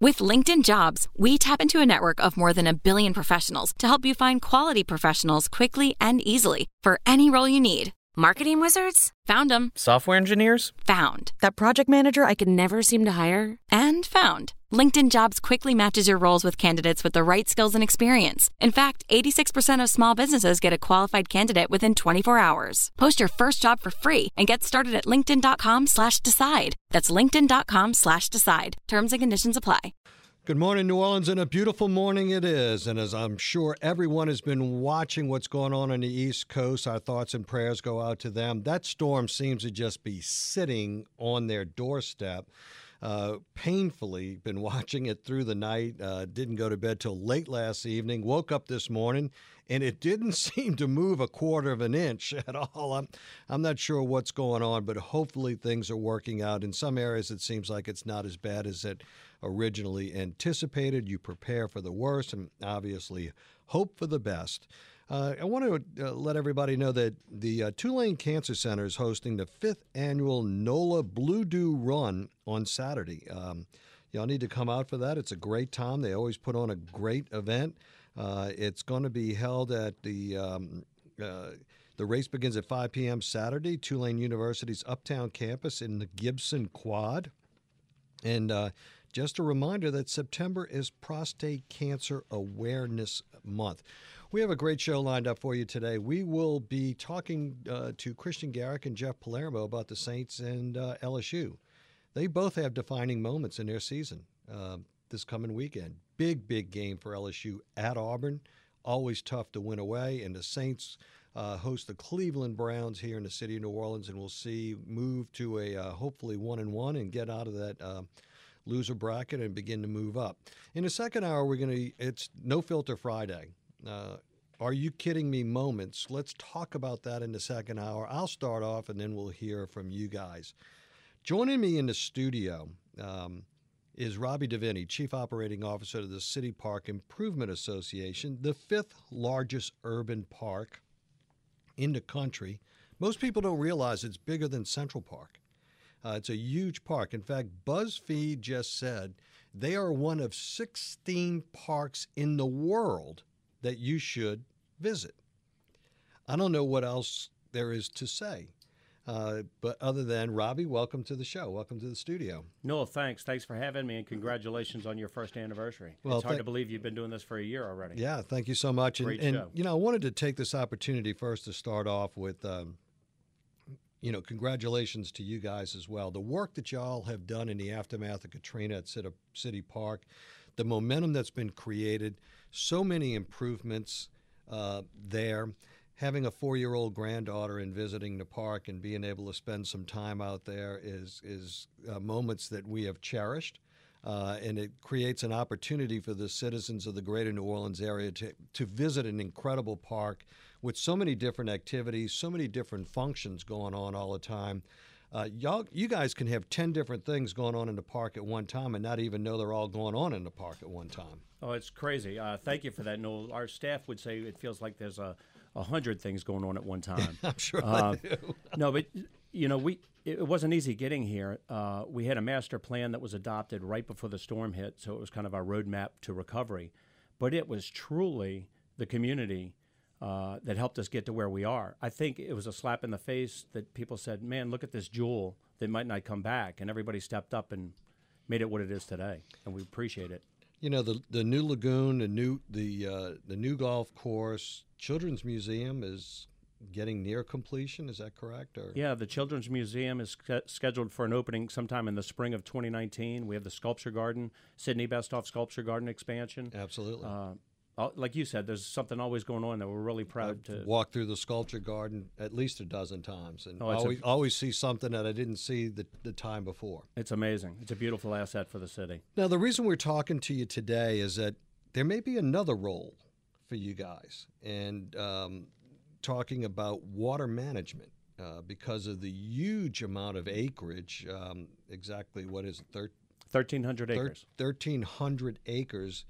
With LinkedIn Jobs, we tap into a network of more than 1 billion professionals to help you find quality professionals quickly and easily for any role you need. Marketing wizards? Found them. Software engineers? Found. That project manager I could never seem to hire? And found. LinkedIn Jobs quickly matches your roles with candidates with the right skills and experience. In fact, 86% of small businesses get a qualified candidate within 24 hours. Post your first job for free and get started at linkedin.com/decide. That's linkedin.com/decide. Terms and conditions apply. Good morning, New Orleans, and a beautiful morning it is. And as I'm sure everyone has been watching what's going on the East Coast, our thoughts and prayers go out to them. That storm seems to just be sitting on their doorstep. Painfully been watching it through the night. Didn't go to bed till late last evening. Woke up this morning, and it didn't seem to move a quarter of an inch at all. I'm not sure what's going on, but hopefully things are working out. In some areas, it seems like it's not as bad as it originally anticipated. You prepare for the worst and obviously hope for the best. I want to let everybody know that the Tulane Cancer Center is hosting the 5th annual NOLA Blue Dew Run on Saturday. Y'all need to come out for that. It's a great time. They always put on a great event. It's going to be held at the race begins at 5 p.m. Saturday, Tulane University's Uptown campus in the Gibson Quad. And just a reminder that September is Prostate Cancer Awareness Month. We have a great show lined up for you today. We will be talking to Christian Garrick and Jeff Palermo about the Saints and LSU. They both have defining moments in their season this coming weekend. Big game for LSU at Auburn. Always tough to win away. And the Saints host the Cleveland Browns here in the city of New Orleans, and we'll see move to a hopefully 1-1 and get out of that loser bracket and begin to move up. In the second hour, it's No Filter Friday. Are you kidding me moments? Let's talk about that in the second hour. I'll start off, and then we'll hear from you guys. Joining me in the studio is Robbie Davini, Chief Operating Officer of the City Park Improvement Association, the 5th largest urban park in the country. Most people don't realize it's bigger than Central Park. It's a huge park. In fact, BuzzFeed just said they are one of 16 parks in the world that you should visit. I don't know what else there is to say, but other than, Robbie, welcome to the show. Welcome to the studio. Noel, thanks. Thanks for having me, and congratulations on your first anniversary. Well, it's hard to believe you've been doing this for a year already. Yeah, thank you so much. Great show. And, I wanted to take this opportunity first to start off with, congratulations to you guys as well. The work that y'all have done in the aftermath of Katrina at City Park, the momentum that's been created, so many improvements there. Having a 4-year-old granddaughter and visiting the park and being able to spend some time out there is moments that we have cherished. And it creates an opportunity for the citizens of the greater New Orleans area to visit an incredible park with so many different activities, so many different functions going on all the time. You guys can have 10 different things going on in the park at one time and not even know they're all going on in the park at one time. Oh, it's crazy. Thank you for that, Noel. Our staff would say it feels like there's 100 things going on at one time. I'm sure they do. No, but, it wasn't easy getting here. We had a master plan that was adopted right before the storm hit, so it was kind of our roadmap to recovery. But it was truly the community that helped us get to where we are. I think it was a slap in the face that people said, man, look at this jewel that might not come back. And everybody stepped up and made it what it is today. And we appreciate it. The new lagoon, the new golf course, Children's Museum is getting near completion. Is that correct? Yeah, the Children's Museum is scheduled for an opening sometime in the spring of 2019. We have the Sculpture Garden, Sidney Bestoff Sculpture Garden expansion. Absolutely. Like you said, there's something always going on that we're really proud to walk through the Sculpture Garden at least a dozen times, and always see something that I didn't see the time before. It's amazing. It's a beautiful asset for the city. Now, the reason we're talking to you today is that there may be another role for you guys, and talking about water management because of the huge amount of acreage. Exactly what is it? 1,300 acres. 1,300 acres.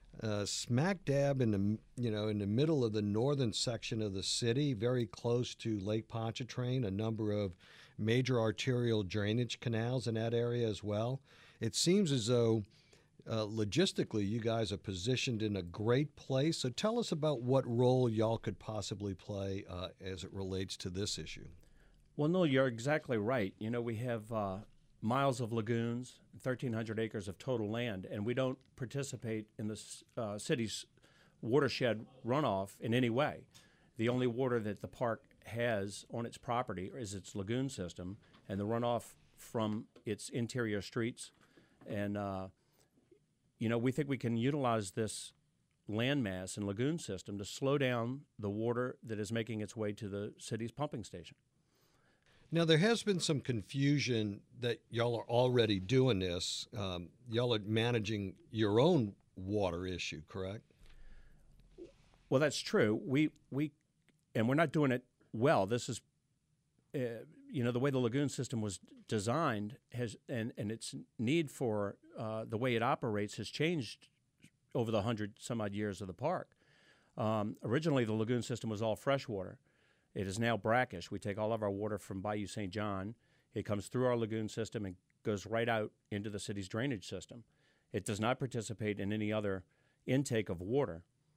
Smack dab in the middle of the northern section of the city, very close to Lake Pontchartrain, a number of major arterial drainage canals in that area as well. It seems as though logistically, you guys are positioned in a great place. So tell us about what role y'all could possibly play as it relates to this issue. Well, no, you're exactly right. We have miles of lagoons, 1,300 acres of total land, and we don't participate in the city's watershed runoff in any way. The only water that the park has on its property is its lagoon system and the runoff from its interior streets. And, we think we can utilize this landmass and lagoon system to slow down the water that is making its way to the city's pumping station. Now, there has been some confusion that y'all are already doing this. Y'all are managing your own water issue, correct? Well, that's true. And we're not doing it well. This is, the way the lagoon system was designed and its need for the way it operates has changed over the 100 some odd years of the park. Originally, the lagoon system was all freshwater. It is now brackish. We take all of our water from Bayou St. John. It comes through our lagoon system and goes right out into the city's drainage system. It does not participate in any other intake of water.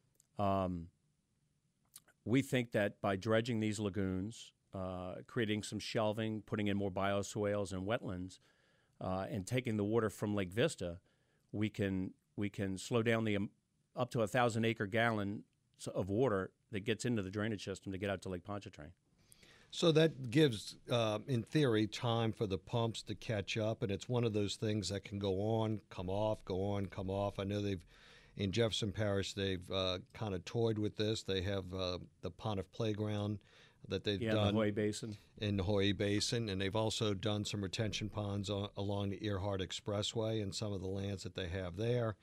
We think that by dredging these lagoons, creating some shelving, putting in more bioswales and wetlands, and taking the water from Lake Vista, we can slow down the up to 1,000-acre gallon of water that gets into the drainage system to get out to Lake Pontchartrain. So that gives, in theory, time for the pumps to catch up, and it's one of those things that can go on, come off, go on, come off. I know in Jefferson Parish, they've kind of toyed with this. They have the Pontiff Playground that they've done. In the Hoy Basin. In the Hoy Basin, and they've also done some retention ponds along the Earhart Expressway and some of the lands that they have there.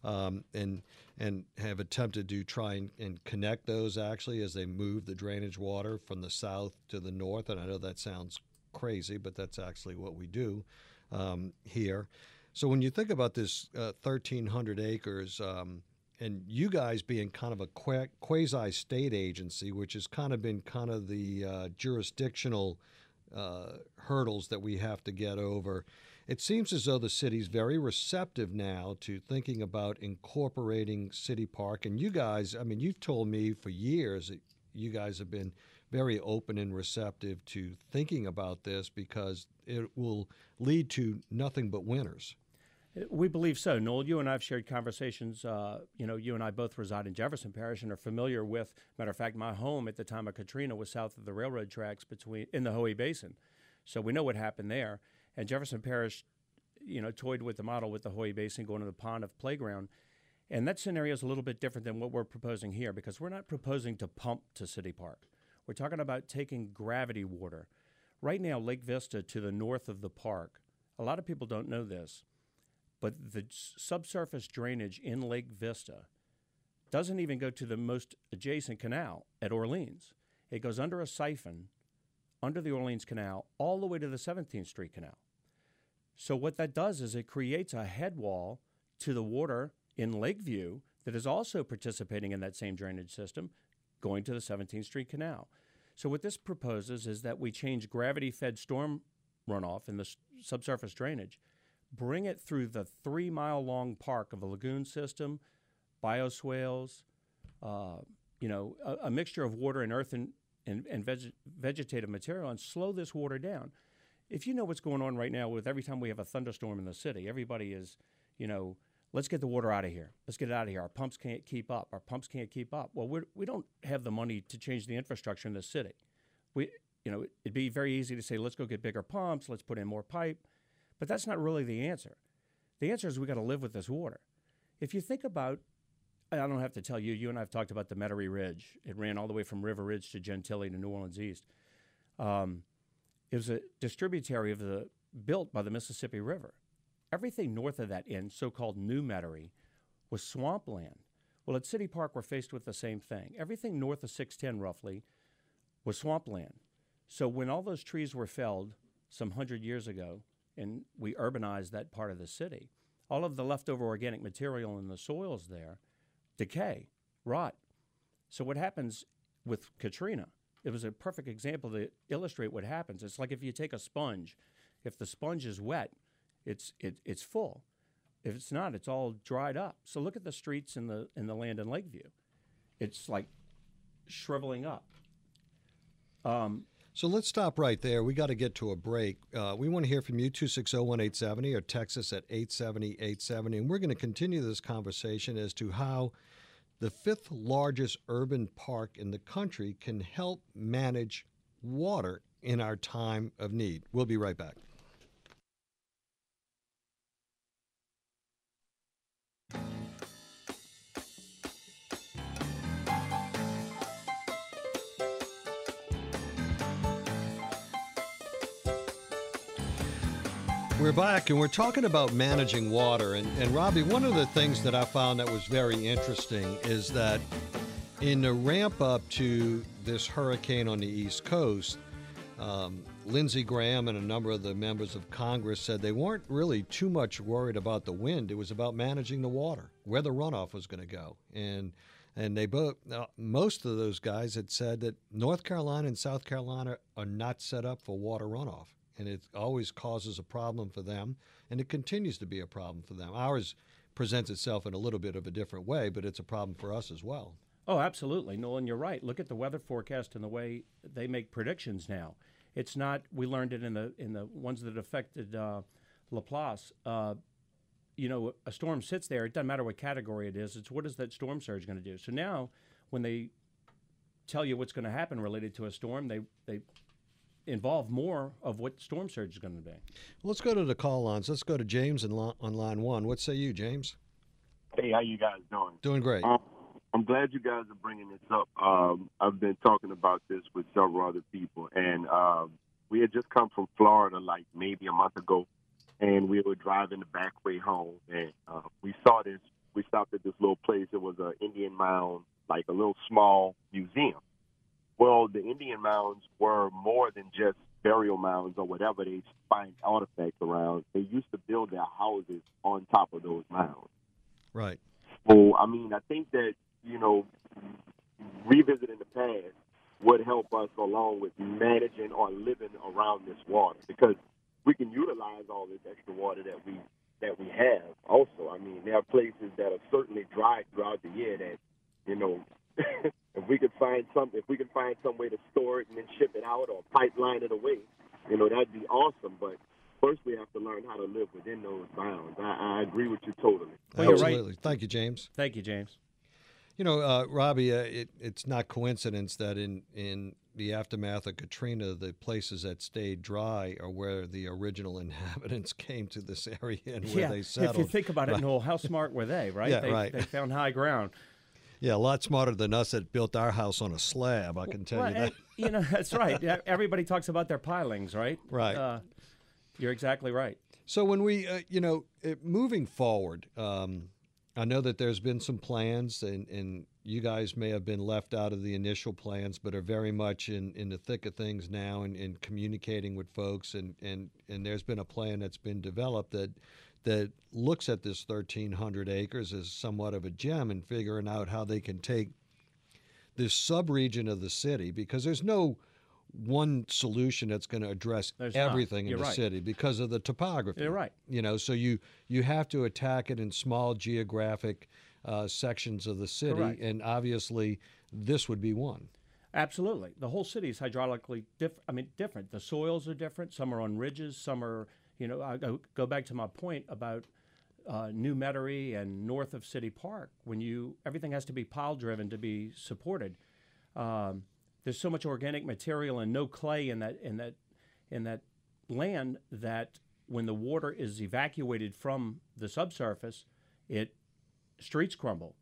And have attempted to try and connect those actually as they move the drainage water from the south to the north. And I know that sounds crazy, but that's actually what we do here. So when you think about this 1,300 acres, and you guys being kind of a quasi-state agency, which has kind of been kind of the jurisdictional hurdles that we have to get over, it seems as though the city's very receptive now to thinking about incorporating City Park. And you guys, I mean, you've told me for years that you guys have been very open and receptive to thinking about this because it will lead to nothing but winners. We believe so. Noel, you and I have shared conversations. You and I both reside in Jefferson Parish and are familiar with, matter of fact, my home at the time of Katrina was south of the railroad tracks in the Hoey Basin. So we know what happened there. And Jefferson Parish, toyed with the model with the Hoy Basin going to the Pontiff Playground. And that scenario is a little bit different than what we're proposing here because we're not proposing to pump to City Park. We're talking about taking gravity water. Right now, Lake Vista to the north of the park, a lot of people don't know this, but the subsurface drainage in Lake Vista doesn't even go to the most adjacent canal at Orleans. It goes under a siphon under the Orleans Canal all the way to the 17th Street Canal. So what that does is it creates a head wall to the water in Lakeview that is also participating in that same drainage system going to the 17th Street Canal. So what this proposes is that we change gravity-fed storm runoff in the subsurface drainage, bring it through the 3-mile-long park of a lagoon system, bioswales, a mixture of water and earth and vegetative material, and slow this water down. If you know what's going on right now with every time we have a thunderstorm in the city, everybody is, let's get the water out of here. Let's get it out of here. Our pumps can't keep up. Well, we don't have the money to change the infrastructure in the city. It'd be very easy to say, let's go get bigger pumps, let's put in more pipe, but that's not really the answer. The answer is we got to live with this water. If you think about, I don't have to tell you, you and I have talked about the Metairie Ridge. It ran all the way from River Ridge to Gentilly to New Orleans East. It was a distributary built by the Mississippi River. Everything north of that end, so-called New Metairie, was swampland. Well, at City Park, we're faced with the same thing. Everything north of 610, roughly, was swampland. So when all those trees were felled some 100 years ago, and we urbanized that part of the city, all of the leftover organic material in the soils there decay, rot. So what happens with Katrina, it was a perfect example to illustrate what happens. It's like if you take a sponge. If the sponge is wet, it's full. If it's not, it's all dried up. So look at the streets in the land in Lakeview. It's like shriveling up. So let's stop right there. We got to get to a break. We want to hear from you, 260-1870, or text us at 870-870. And we're going to continue this conversation as to how the fifth largest urban park in the country can help manage water in our time of need. We'll be right back. We're back, and we're talking about managing water. And Robbie, one of the things that I found that was very interesting is that in the ramp up to this hurricane on the East Coast, Lindsey Graham and a number of the members of Congress said they weren't really too much worried about the wind. It was about managing the water, where the runoff was going to go. And they both, most of those guys had said that North Carolina and South Carolina are not set up for water runoff. And it always causes a problem for them, and it continues to be a problem for them. Ours presents itself in a little bit of a different way, but it's a problem for us as well. Oh, absolutely, Nolan, you're right. Look at the weather forecast and the way they make predictions now. It's not. We learned it in the ones that affected Laplace. You know, a storm sits there. It doesn't matter what category it is. It's what is that storm surge going to do? So now, when they tell you what's going to happen related to a storm, they involve more of what storm surge is going to be. Let's go to the call lines. Let's go to James on line one. What say you, James? Hey, how you guys doing? Doing great. I'm glad you guys are bringing this up. I've been talking about this with several other people, and we had just come from Florida like maybe a month ago, and we were driving the back way home, and we saw this. We stopped at this little place. It was an Indian mound, like a little small museum. Well, the Indian mounds were more than just burial mounds or whatever they find artifacts around. They used to build their houses on top of those mounds. Right. So, I mean, I think that, you know, revisiting the past would help us along with managing or living around this water, because we can utilize all this extra water that we have also. I mean, there are places that are certainly dry throughout the year that, you know, if we could find some way to store it and then ship it out or pipeline it away, you know, that'd be awesome. But first, we have to learn how to live within those bounds. I agree with you totally. Well, Absolutely. you're right. Thank you, James. Thank you, James. You know, Robbie, it's not coincidence that in the aftermath of Katrina, the places that stayed dry are where the original inhabitants came to this area and where they settled. If you think about it, Noel, how smart were they, right? Yeah, right. They found high ground. Yeah, a lot smarter than us that built our house on a slab, I can tell you that. You know, that's right. Everybody talks about their pilings, right? Right. You're exactly right. So when we, moving forward, I know that there's been some plans, and you guys may have been left out of the initial plans, but are very much in the thick of things now and communicating with folks. And there's been a plan that's been developed that looks at this 1,300 acres as somewhat of a gem and figuring out how they can take this sub-region of the city, because there's no one solution that's going to address everything in the city because of the topography. You're right. You know, so you have to attack it in small geographic sections of the city, Correct. and obviously this would be one. Absolutely. The whole city is hydraulically different. The soils are different. Some are on ridges. Some are, I go back to my point about New Metairie and north of City Park. Everything has to be pile driven to be supported. There's so much organic material and no clay in that land that when the water is evacuated from the subsurface, streets crumble.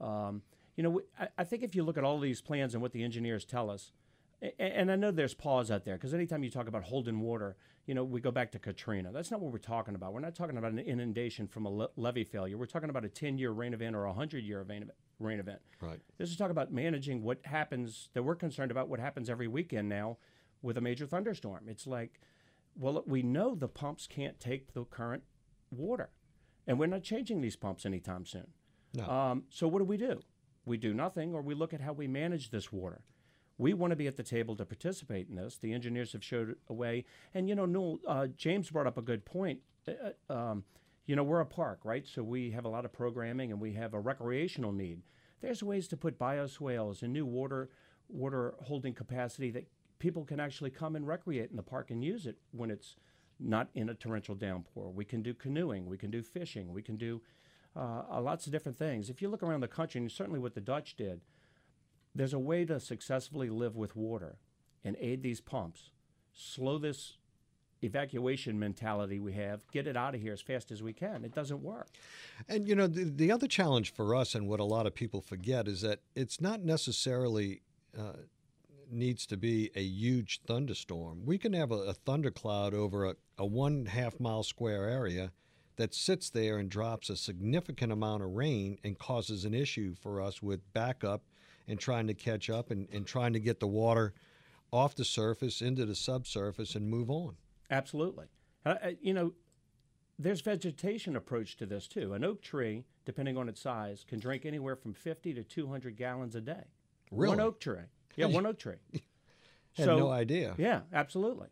I think if you look at all these plans and what the engineers tell us, and I know there's pause out there, because anytime you talk about holding water, we go back to Katrina. That's not what we're talking about. We're not talking about an inundation from a levee failure. We're talking about a 10-year rain event or a 100-year rain event. Right. This is talking about managing what happens, that we're concerned about what happens every weekend now with a major thunderstorm. It's like, well, we know the pumps can't take the current water, and we're not changing these pumps anytime soon. No. So what do? We do nothing, or we look at how we manage this water. We want to be at the table to participate in this. The engineers have showed a way. And, Noel, James brought up a good point. You know, we're a park, right? So we have a lot of programming and we have a recreational need. There's ways to put bioswales and new water holding capacity that people can actually come and recreate in the park and use it when it's not in a torrential downpour. We can do canoeing, we can do fishing, we can do lots of different things. If you look around the country, and certainly what the Dutch did, there's a way to successfully live with water and aid these pumps, slow this evacuation mentality we have, get it out of here as fast as we can. It doesn't work. And, you know, the other challenge for us and what a lot of people forget is that it's not necessarily needs to be a huge thunderstorm. We can have a thundercloud over a 1.5 mile square area that sits there and drops a significant amount of rain and causes an issue for us with backup and trying to catch up and trying to get the water off the surface into the subsurface and move on. Absolutely. You know, there's vegetation approach to this too. An oak tree, depending on its size, can drink anywhere from 50 to 200 gallons a day. Really? One oak tree. Yeah, one oak tree. Had no idea. Yeah, absolutely.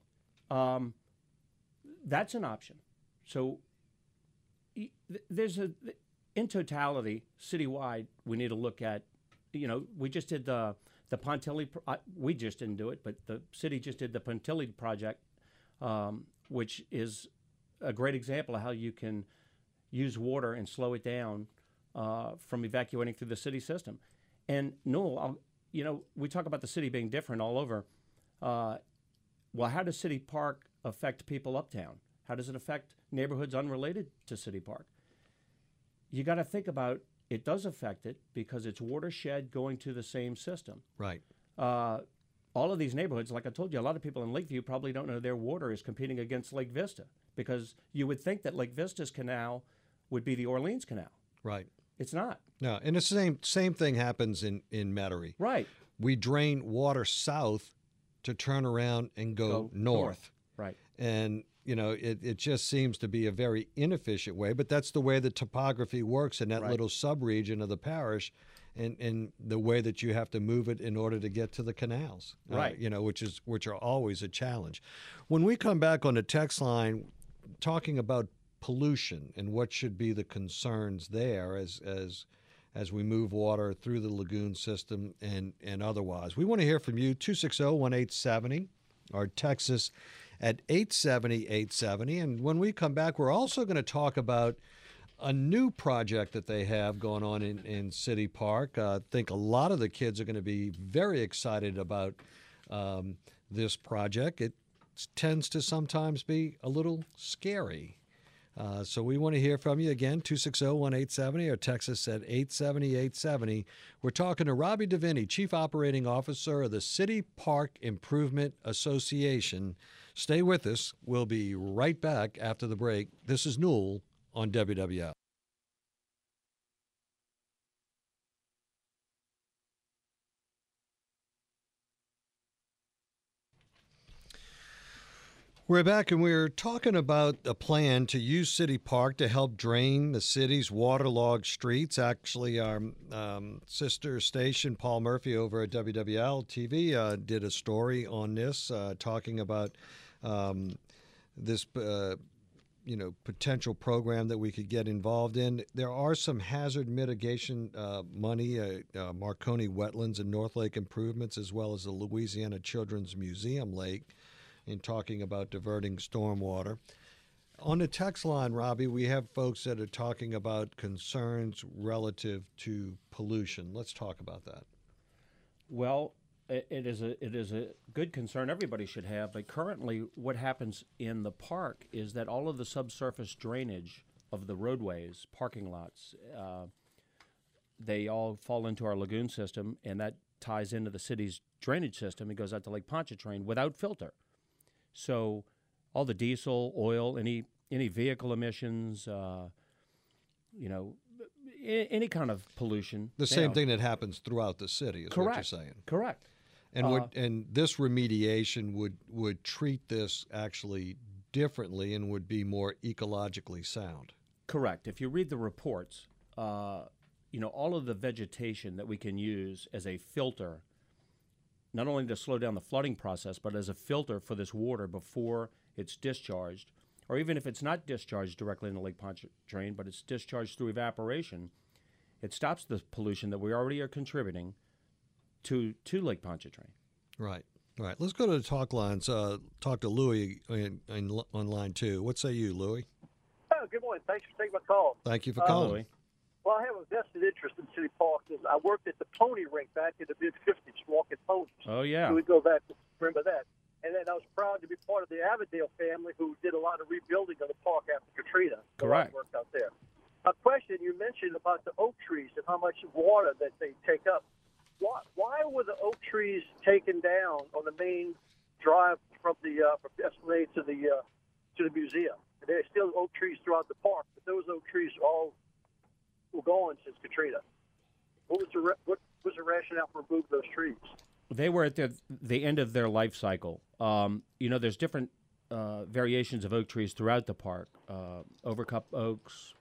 That's an option. So there's in totality, citywide, we need to look at, you know, we just did the Pontilli, we just didn't do it, but the city just did the Pontilli project, which is a great example of how you can use water and slow it down from evacuating through the city system. And Newell, you know, we talk about the city being different all over. Well, how does City Park affect people uptown? How does it affect neighborhoods unrelated to City Park? You got to think about it does affect it because it's watershed going to the same system. Right. All of these neighborhoods, like I told you, a lot of people in Lakeview probably don't know their water is competing against Lake Vista because you would think that Lake Vista's canal would be the Orleans Canal. Right. It's not. No, and the same thing happens in Metairie. Right. We drain water south to turn around and go north. Right. And, you know, it just seems to be a very inefficient way, but that's the way the topography works in that little subregion of the parish and the way that you have to move it in order to get to the canals. Right. You know, which are always a challenge. When we come back on the text line talking about pollution and what should be the concerns there as we move water through the lagoon system and otherwise. We want to hear from you, 260-1870, or text us at 870-870. And when we come back, we're also going to talk about a new project that they have going on in City Park. I think a lot of the kids are going to be very excited about this project. It tends to sometimes be a little scary. So we want to hear from you again, 260-1870, or text us at 870-870. We're talking to Robbie DeVinny, Chief Operating Officer of the City Park Improvement Association. Stay with us. We'll be right back after the break. This is Newell on WWL. We're back, and we're talking about a plan to use City Park to help drain the city's waterlogged streets. Actually, our sister station, Paul Murphy, over at WWL TV, did a story on this, talking about this potential program that we could get involved in. There are some hazard mitigation money, Marconi Wetlands and North Lake improvements, as well as the Louisiana Children's Museum Lake, in talking about diverting stormwater. On the text line, Robbie, we have folks that are talking about concerns relative to pollution. Let's talk about that. Well, it is a good concern everybody should have, but currently what happens in the park is that all of the subsurface drainage of the roadways, parking lots, they all fall into our lagoon system, and that ties into the city's drainage system. It goes out to Lake Pontchartrain without filter. So all the diesel, oil, any vehicle emissions, any kind of pollution. The same thing that happens throughout the city is Correct. What you're saying. Correct. And this remediation would treat this actually differently and would be more ecologically sound. Correct. If you read the reports, all of the vegetation that we can use as a filter, not only to slow down the flooding process, but as a filter for this water before it's discharged, or even if it's not discharged directly in the Lake Pontchartrain, but it's discharged through evaporation, it stops the pollution that we already are contributing to Lake Pontchartrain. Right. All right. Let's go to the talk lines. Talk to Louis on line 2. What say you, Louis? Oh, good morning. Thanks for taking my call. Thank you for calling. Louis. Well, I have a vested interest in City Park. I worked at the pony rink back in the mid-'50s, walking ponies. Oh, yeah. So we go back to remember that. And then I was proud to be part of the Avondale family who did a lot of rebuilding of the park after Katrina. Correct. So I worked out there. A question you mentioned about the oak trees and how much water that they take up. Why were the oak trees taken down on the main drive from Esplanade to the museum? And there's still oak trees throughout the park, but those oak trees all were gone since Katrina. What was the rationale for removing those trees? They were at the end of their life cycle. There's different variations of oak trees throughout the park. Overcup oaks,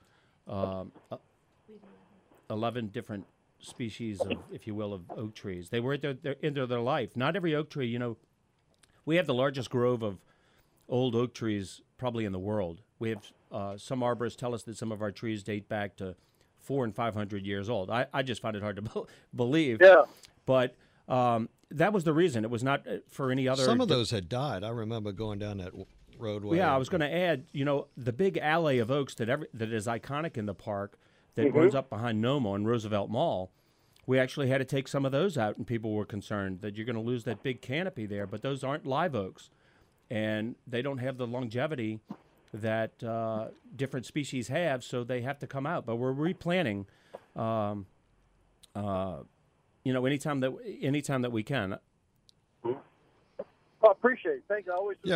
11 different species of, if you will, of oak trees. They were at their end of their life. Not every oak tree, we have the largest grove of old oak trees probably in the world. We have some arborists tell us that some of our trees date back to 400 and 500 years old. I just find it hard to believe. Yeah. But that was the reason. It was not for any other. Some of those had died. I remember going down that roadway. Yeah, I was going to add, the big alley of oaks that is iconic in the park that runs up behind NOMA and Roosevelt Mall. We actually had to take some of those out, and people were concerned that you're going to lose that big canopy there. But those aren't live oaks, and they don't have the longevity that different species have, so they have to come out. But we're replanting, anytime that we can. I appreciate it. Thank you.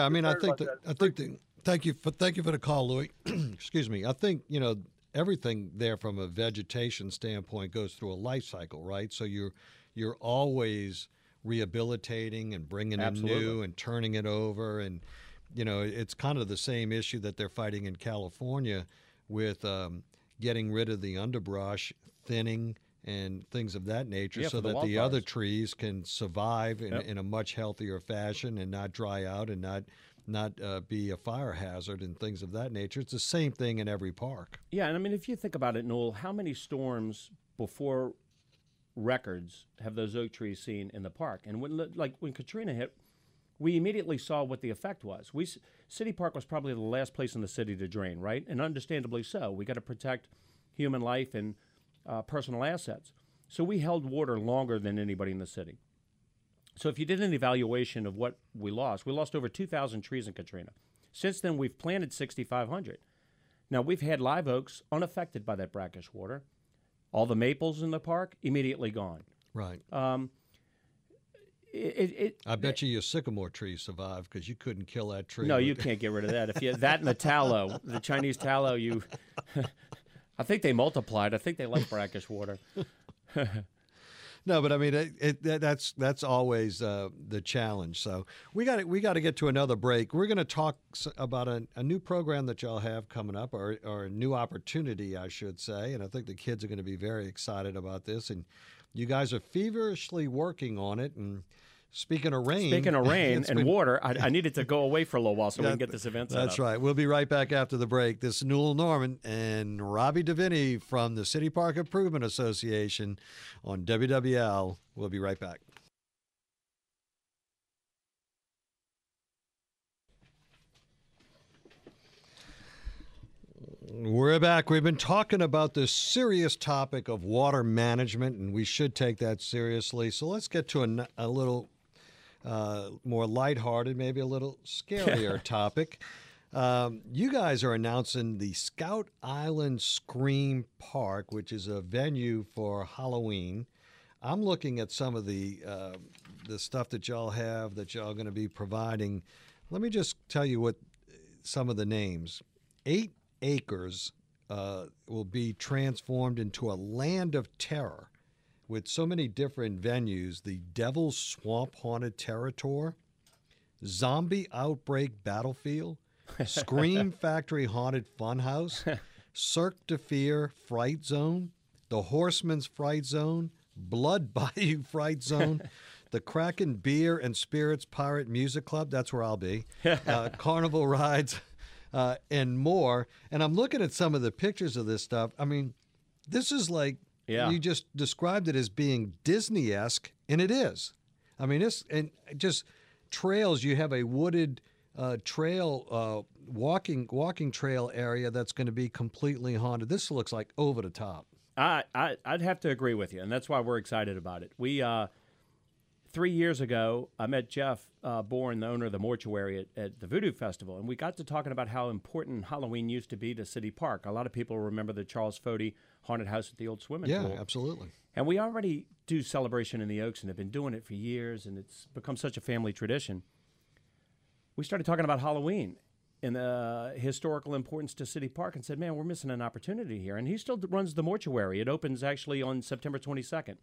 Thank you for the call, Louis. Excuse me. I think, everything there from a vegetation standpoint goes through a life cycle, right? So you're always rehabilitating and bringing in new and turning it over. And, it's kind of the same issue that they're fighting in California with getting rid of the underbrush, thinning, and things of that nature, so that the other trees can survive in a much healthier fashion and not dry out and not be a fire hazard and things of that nature. It's the same thing in every park. Yeah, and if you think about it, Noel, how many storms before records have those oak trees seen in the park? And when Katrina hit, we immediately saw what the effect was. City Park was probably the last place in the city to drain, right? And understandably so. We got to protect human life and personal assets. So we held water longer than anybody in the city. So if you did an evaluation of what we lost over 2,000 trees in Katrina. Since then, we've planted 6,500. Now, we've had live oaks unaffected by that brackish water. All the maples in the park, immediately gone. Right. I bet you your sycamore tree survived because you couldn't kill that tree. No, you can't get rid of that. That and the tallow, the Chinese tallow, I think they multiplied. I think they like brackish water. No, but I mean that's always the challenge. So we got to get to another break. We're going to talk about a new program that y'all have coming up, or a new opportunity, I should say. And I think the kids are going to be very excited about this. And you guys are feverishly working on it. And speaking of rain and water, I needed to go away for a little while so we can get this event set up. That's right. We'll be right back after the break. This is Newell Norman and Robbie DeVinny from the City Park Improvement Association on WWL. We'll be right back. We're back. We've been talking about this serious topic of water management, and we should take that seriously. So let's get to a little more lighthearted, maybe a little scarier topic. You guys are announcing the Scout Island Scream Park, which is a venue for Halloween. I'm looking at some of the stuff that y'all have that y'all going to be providing. Let me just tell you what some of the names. 8 acres will be transformed into a land of terror with so many different venues. The Devil's Swamp Haunted Terror Tour, Zombie Outbreak Battlefield, Scream Factory Haunted Funhouse, Cirque de Fear Fright Zone, the Horseman's Fright Zone, Blood Bayou Fright Zone, the Kraken Beer and Spirits Pirate Music Club, that's where I'll be, Carnival Rides, and more. And I'm looking at some of the pictures of this stuff. I mean, this is like, you just described it as being Disney-esque, and it is. I mean, it's and just trails. You have a wooded trail, walking trail area that's going to be completely haunted. This looks like over the top. I'd have to agree with you, and that's why we're excited about it. We 3 years ago, I met Jeff Bourne, the owner of the mortuary at the Voodoo Festival, and we got to talking about how important Halloween used to be to City Park. A lot of people remember the Charles Fody haunted house at the old swimming pool. Yeah, absolutely. And we already do Celebration in the Oaks and have been doing it for years, and it's become such a family tradition. We started talking about Halloween and the historical importance to City Park and said, man, we're missing an opportunity here. And he still runs the mortuary. It opens actually on September 22nd.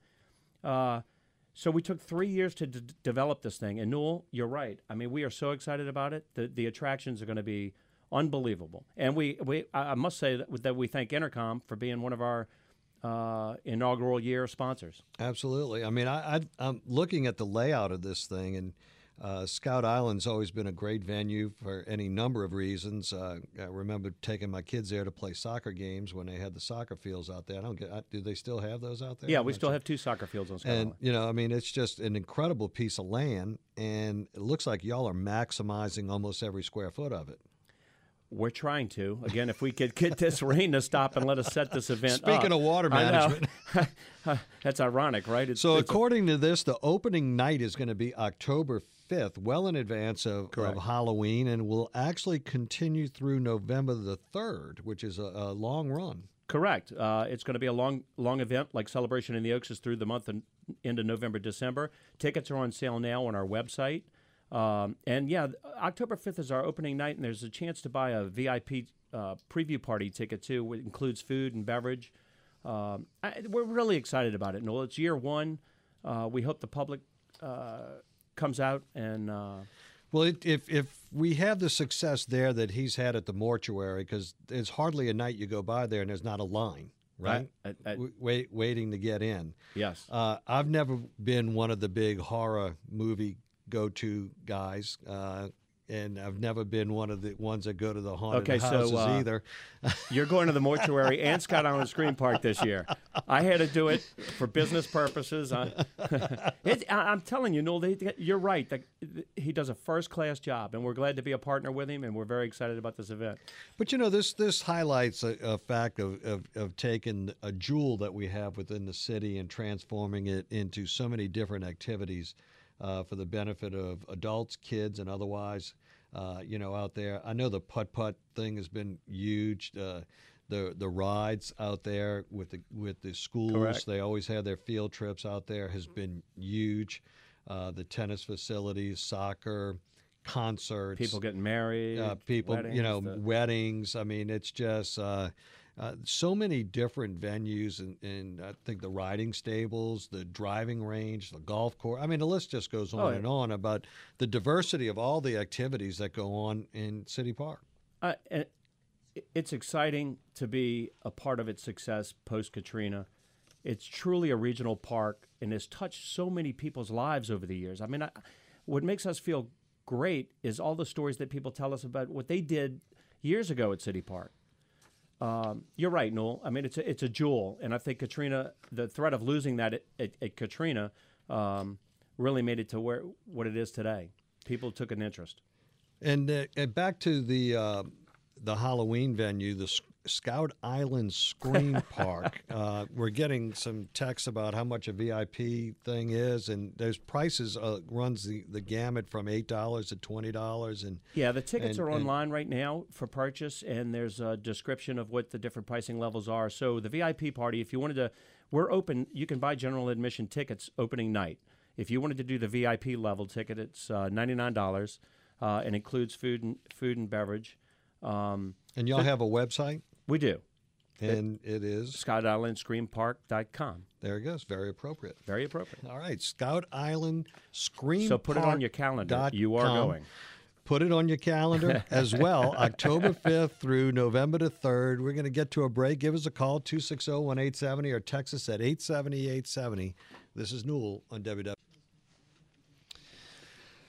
So we took 3 years to develop this thing. And Newell, you're right. I mean, we are so excited about it. The attractions are going to be unbelievable. And I must say that we thank Intercom for being one of our inaugural year sponsors. Absolutely. I mean, I'm looking at the layout of this thing, and Scout Island's always been a great venue for any number of reasons. I remember taking my kids there to play soccer games when they had the soccer fields out there. Do they still have those out there? Yeah, we still have 2 soccer fields on Scout Island. And, I mean, it's just an incredible piece of land, and it looks like y'all are maximizing almost every square foot of it. We're trying to. Again, if we could get this rain to stop and let us set this event Speaking of water management. That's ironic, right? According to this, the opening night is going to be October 5th, well in advance of Halloween, and will actually continue through November the 3rd, which is a long run. Correct. It's going to be a long event, like Celebration in the Oaks is through the month into November, December. Tickets are on sale now on our website. And yeah, October 5th is our opening night, and there's a chance to buy a VIP preview party ticket too, which includes food and beverage. We're really excited about it, Noel. It's year one. We hope the public comes out and. Well, if we have the success there that he's had at the mortuary, because there's hardly a night you go by there and there's not a line, right? Waiting to get in. Yes. I've never been one of the big horror movie go-to guys, and I've never been one of the ones that go to the haunted houses either. You're going to the mortuary and Scout Island Scream Park this year. I had to do it for business purposes. I'm telling you, Noel, you're right. He does a first-class job, and we're glad to be a partner with him, and we're very excited about this event. But, this highlights a fact of taking a jewel that we have within the city and transforming it into so many different activities for the benefit of adults, kids, and otherwise, out there. I know the putt-putt thing has been huge. The rides out there with the schools, correct. They always have their field trips out there, has been huge. The tennis facilities, soccer, concerts. People getting married. Weddings. I mean, it's just so many different venues, and I think the riding stables, the driving range, the golf course. I mean, the list just goes on and on about the diversity of all the activities that go on in City Park. It's exciting to be a part of its success post-Katrina. It's truly a regional park, and has touched so many people's lives over the years. I mean, what makes us feel great is all the stories that people tell us about what they did years ago at City Park. You're right, Noel. I mean, it's a jewel, and I think Katrina, the threat of losing that at Katrina, really made it to what it is today. People took an interest. And back to the Halloween venue, the Scout Island Scream Park. We're getting some texts about how much a VIP thing is, and those prices runs the gamut from $8 to $20. And yeah, the tickets are online right now for purchase, and there's a description of what the different pricing levels are. So the VIP party, if you wanted to, we're open. You can buy general admission tickets opening night. If you wanted to do the VIP level ticket, it's $99, and includes food and beverage. And y'all have a website? We do. And it is? ScoutIslandScreamPark.com. There it goes. Very appropriate. Very appropriate. All right. Scout Island Scream So put it on your calendar. You are going. Put it on your calendar as well. October 5th through November the 3rd. We're going to get to a break. Give us a call, 260-1870, or text us at 870-870. This is Newell on WW.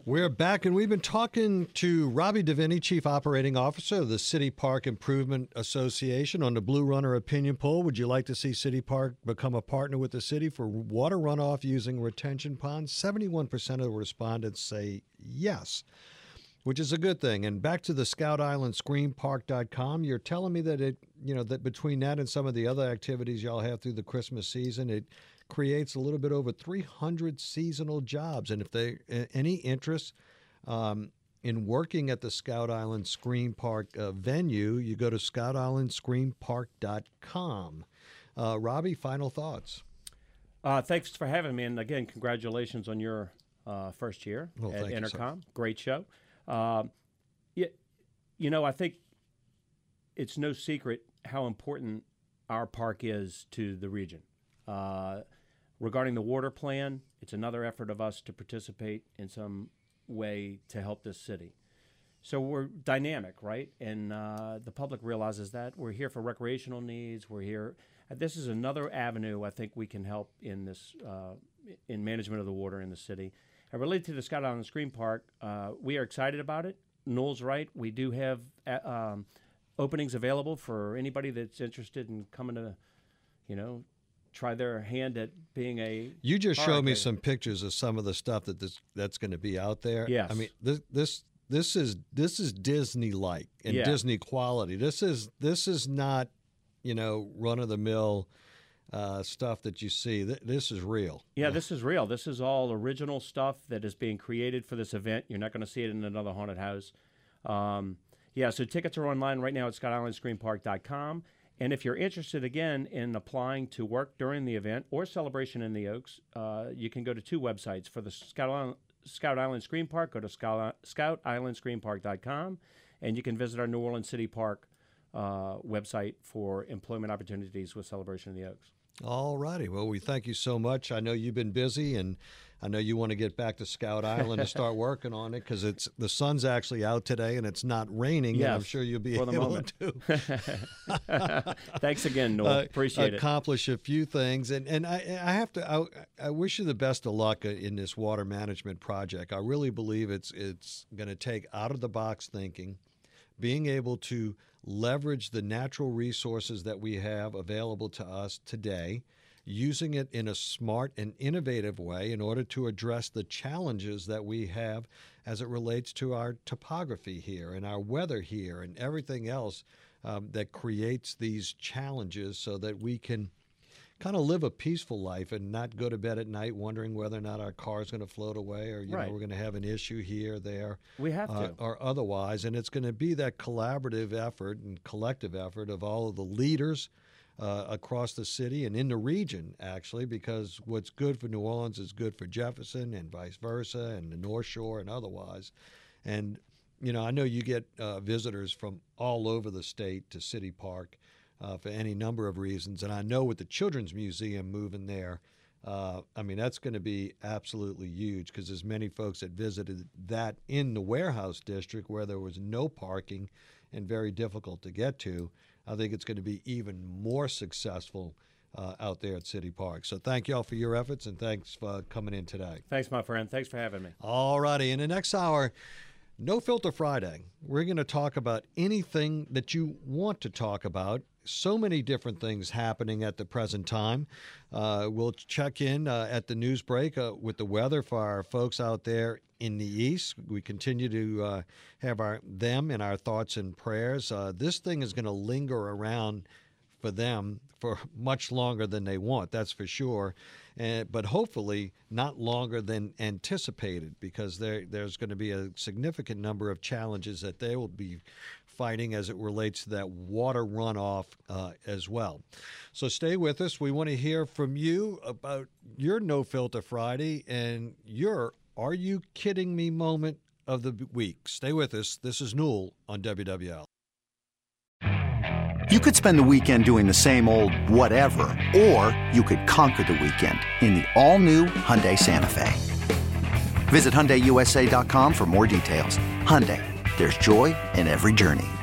We're back, and we've been talking to Robbie Davini, Chief Operating Officer of the City Park Improvement Association, on the Blue Runner opinion poll. Would you like to see City Park become a partner with the city for water runoff using retention ponds? 71% of the respondents say yes, which is a good thing. And back to the Scout Island ScreenPark.com, you're telling me that that between that and some of the other activities y'all have through the Christmas season, it creates a little bit over 300 seasonal jobs. And if they any interest in working at the Scout Island Screen Park venue, you go to ScoutIslandScreenPark.com. Robbie, final thoughts? Thanks for having me, and again, congratulations on your first year at Intercom. Great show. I think it's no secret how important our park is to the region. Regarding the water plan, it's another effort of us to participate in some way to help this city. So we're dynamic, right? And the public realizes that. We're here for recreational needs. We're here. This is another avenue I think we can help in this in management of the water in the city. And related to the Scout Island Screen Park, we are excited about it. Noel's right. We do have openings available for anybody that's interested in coming to, try their hand at being a. You just showed me some pictures of some of the stuff that's going to be out there. Yes. I mean, this is Disney-like and Disney quality. This is not, run of the mill stuff that you see. This is real. Yeah, this is real. This is all original stuff that is being created for this event. You're not going to see it in another haunted house. So tickets are online right now at ScoutIslandScreenPark.com. And if you're interested, again, in applying to work during the event or Celebration in the Oaks, you can go to two websites. For the Scout Island Screen Park, go to ScoutIslandScreenPark.com, and you can visit our New Orleans City Park website for employment opportunities with Celebration in the Oaks. All righty. Well, we thank you so much. I know you've been busy, and I know you want to get back to Scout Island and start working on it because the sun's actually out today and it's not raining. Yes, and I'm sure you'll be able to. Thanks again, Noel. Appreciate accomplish a few things. And I wish you the best of luck in this water management project. I really believe it's going to take out-of-the-box thinking, being able to leverage the natural resources that we have available to us today, using it in a smart and innovative way in order to address the challenges that we have as it relates to our topography here and our weather here and everything else that creates these challenges so that we can kind of live a peaceful life and not go to bed at night wondering whether or not our car is going to float away or we're going to have an issue here, there, we have to, or otherwise. And it's going to be that collaborative effort and collective effort of all of the leaders across the city and in the region, actually, because what's good for New Orleans is good for Jefferson and vice versa and the North Shore and otherwise. And, I know you get visitors from all over the state to City Park for any number of reasons. And I know with the Children's Museum moving there, that's going to be absolutely huge because there's many folks that visited that in the warehouse district where there was no parking and very difficult to get to. I think it's going to be even more successful out there at City Park. So thank you all for your efforts, and thanks for coming in today. Thanks, my friend. Thanks for having me. All righty. In the next hour, No Filter Friday. We're going to talk about anything that you want to talk about. So many different things happening at the present time. We'll check in at the news break with the weather for our folks out there in the east. We continue to have them in our thoughts and prayers. This thing is going to linger around for them for much longer than they want, that's for sure. But hopefully not longer than anticipated, because there's going to be a significant number of challenges that they will be fighting as it relates to that water runoff as well. So stay with us. We want to hear from you about your No Filter Friday and your Are You Kidding Me moment of the week. Stay with us. This is Newell on WWL. You could spend the weekend doing the same old whatever, or you could conquer the weekend in the all-new Hyundai Santa Fe. Visit HyundaiUSA.com for more details. Hyundai, there's joy in every journey.